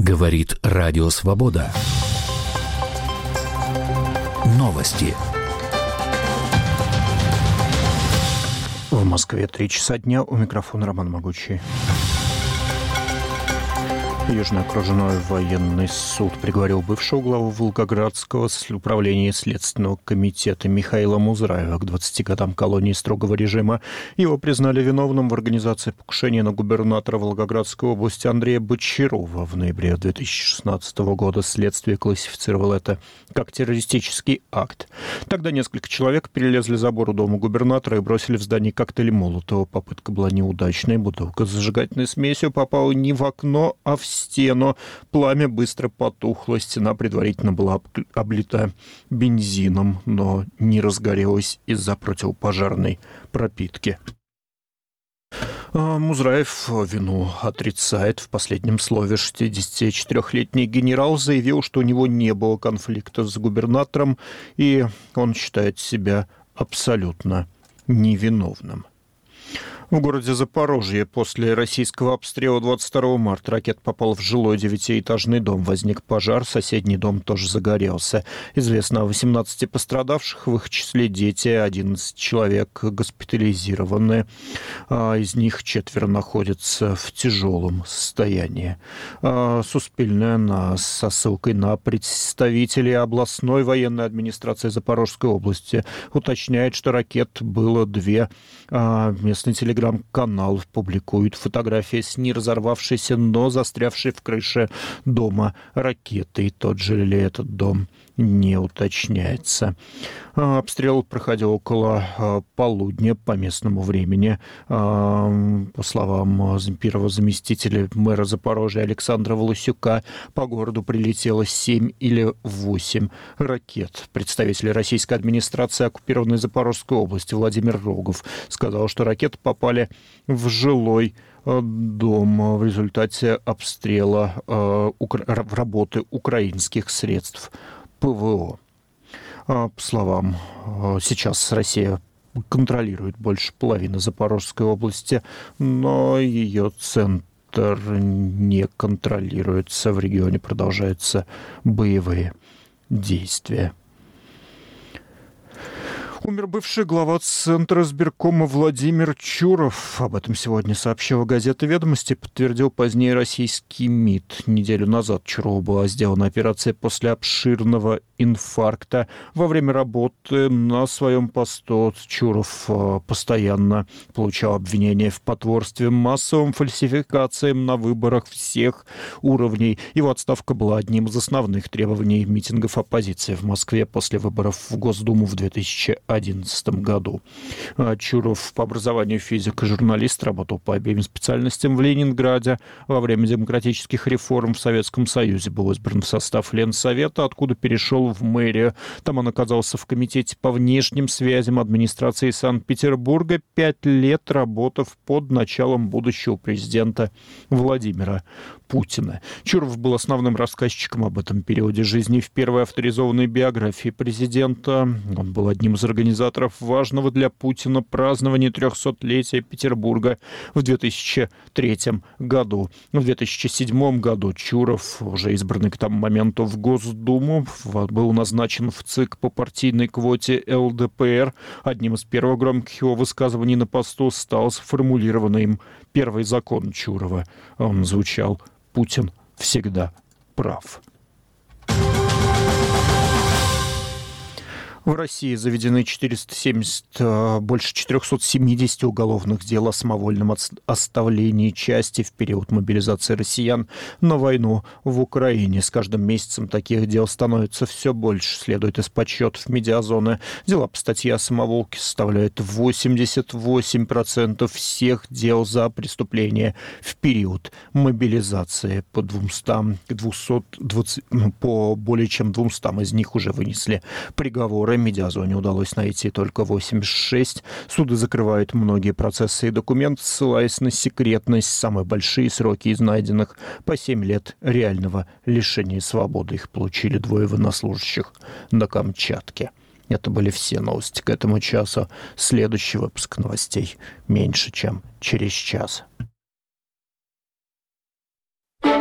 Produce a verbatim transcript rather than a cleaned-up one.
Говорит Радио Свобода. Новости. В Москве три часа дня. У микрофона Роман Могучий. Южный окружной военный суд приговорил бывшего главу Волгоградского управления Следственного комитета Михаила Музраева к двадцати годам колонии строгого режима. Его признали виновным в организации покушения на губернатора Волгоградской области Андрея Бочарова. В ноябре две тысячи шестнадцатого года следствие классифицировало это как террористический акт. Тогда несколько человек перелезли забор у дома губернатора и бросили в здание коктейль Молотова. Попытка была неудачной. Бутылка с зажигательной смесью попала не в окно, а в стену. Пламя быстро потухло. Стена предварительно была облита бензином, но не разгорелась из-за противопожарной пропитки. Музраев вину отрицает. В последнем слове шестидесятичетырёхлетний генерал заявил, что у него не было конфликта с губернатором, и он считает себя абсолютно невиновным. В городе Запорожье после российского обстрела двадцать второго марта ракета попала в жилой девятиэтажный дом. Возник пожар, соседний дом тоже загорелся. Известно о восемнадцати пострадавших, в их числе дети, одиннадцать человек госпитализированы. Из них четверо находятся в тяжелом состоянии. Суспильная со ссылкой на представителей областной военной администрации Запорожской области уточняет, что ракет было две. Местный телеграм Телеграм-канал публикует фотографии с не разорвавшейся, но застрявшей в крыше дома ракетой. Тот же ли этот дом, не уточняется. Обстрел проходил около полудня по местному времени. По словам первого заместителя мэра Запорожья Александра Волосюка, по городу прилетело семь или восемь ракет. Представитель российской администрации оккупированной Запорожской области Владимир Рогов сказал, что ракеты попали в жилой дом в результате обстрела работы украинских средств ПВО. По словам, сейчас Россия контролирует больше половины Запорожской области, но ее центр не контролируется. В регионе продолжаются боевые действия. Умер бывший глава Центра избиркома Владимир Чуров. Об этом сегодня сообщила газета «Ведомости», подтвердил позднее российский МИД. Неделю назад Чурову была сделана операция после обширного инфаркта. Во время работы на своем посту Чуров постоянно получал обвинения в потворстве массовым фальсификациям на выборах всех уровней. Его отставка была одним из основных требований митингов оппозиции в Москве после выборов в Госдуму в две тысячи одиннадцатом году. Чуров по образованию физик и журналист, работал по обеим специальностям в Ленинграде. Во время демократических реформ в Советском Союзе был избран в состав Ленсовета, откуда перешел в мэрию. Там он оказался в комитете по внешним связям администрации Санкт-Петербурга, пять лет работав под началом будущего президента Владимира Путина. Чуров был основным рассказчиком об этом периоде жизни в первой авторизованной биографии президента. Он был одним из организаторов важного для Путина празднования трехсотлетия Петербурга в две тысячи третьем году. В две тысячи седьмом году Чуров, уже избранный к тому моменту в Госдуму, был назначен в ЦИК по партийной квоте эл дэ пэ эр. Одним из первых громких его высказываний на посту стал сформулированный им первый закон Чурова. Он звучал: «Путин всегда прав». В России заведены четыреста семьдесят, больше четыреста семьдесят уголовных дел о самовольном оставлении части в период мобилизации россиян на войну в Украине. С каждым месяцем таких дел становится все больше, следует из подсчетов Медиазоны. Дела по статье о самоволке составляют восемьдесят восемь процентов всех дел за преступления в период мобилизации. По двумстам, двухсот двадцати, по более чем двумстам из них уже вынесли приговоры. Медиазоне удалось найти только восемьдесят шесть. Суды закрывают многие процессы и документы, ссылаясь на секретность. Самые большие сроки из найденных по семь лет реального лишения свободы. Их получили двое военнослужащих на Камчатке. Это были все новости к этому часу. Следующий выпуск новостей меньше, чем через час.